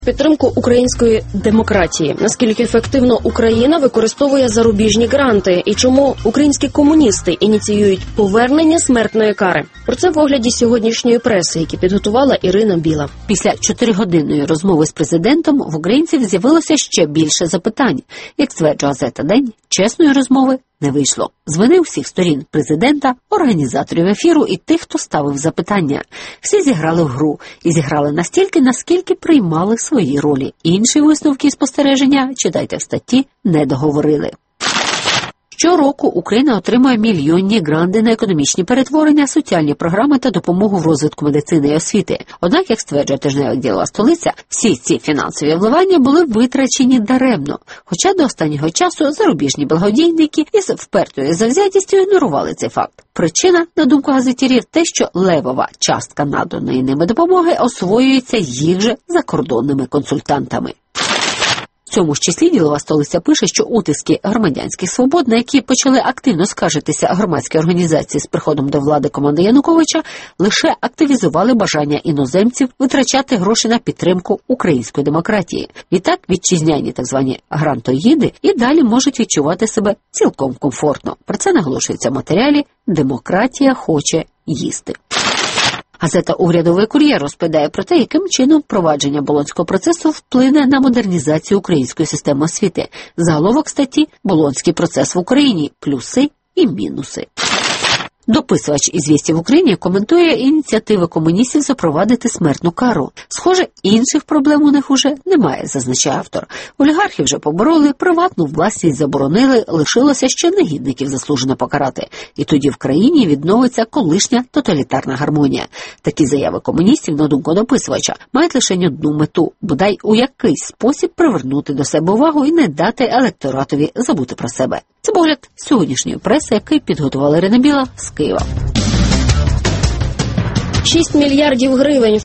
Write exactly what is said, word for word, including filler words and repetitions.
Підтримку української демократії. Наскільки ефективно Україна використовує зарубіжні гранти і чому українські комуністи ініціюють повернення смертної кари. Про це в огляді сьогоднішньої преси, які підготувала Ірина Біла. Після чотиригодинної розмови з президентом в українців з'явилося ще більше запитань. Як стверджує газета «День», чесної розмови не вийшло. З вини всіх сторін – президента, організаторів ефіру і тих, хто ставив запитання. Всі зіграли в гру. І зіграли настільки, наскільки приймали свої ролі. Інші висновки і спостереження, читайте в статті, не договорили. Щороку Україна отримує мільйонні гранти на економічні перетворення, соціальні програми та допомогу в розвитку медицини і освіти. Однак, як стверджує тижневик «Ділова столиця», всі ці фінансові вливання були витрачені даремно. Хоча до останнього часу зарубіжні благодійники із впертою завзятістю ігнорували цей факт. Причина, на думку газетярів, те, що левова частка наданої ними допомоги освоюється їх же закордонними консультантами. В цьому ж числі «Ділова столиця» пише, що утиски громадянських свобод, на які почали активно скаржитися громадські організації з приходом до влади команди Януковича, лише активізували бажання іноземців витрачати гроші на підтримку української демократії. Відтак вітчизняні так звані грантоїди і далі можуть відчувати себе цілком комфортно. Про це наголошується в матеріалі «Демократія хоче їсти». Газета «Урядовий кур'єр» розповідає про те, яким чином впровадження Болонського процесу вплине на модернізацію української системи освіти. Заголовок статті «Болонський процес в Україні. Плюси і мінуси». Дописувач «Ізвістій в Україні» коментує ініціативи комуністів запровадити смертну кару. Схоже, інших проблем у них уже немає, зазначає автор. Олігархів вже побороли, приватну власність заборонили, лишилося ще негідників заслужено покарати. І тоді в країні відновиться колишня тоталітарна гармонія. Такі заяви комуністів, на думку дописувача, мають лише одну мету – бодай у якийсь спосіб привернути до себе увагу і не дати електоратові забути про себе. Це погляд сьогоднішньої преси, який підготувала Ірина Біла з Києва. шість мільярдів гривень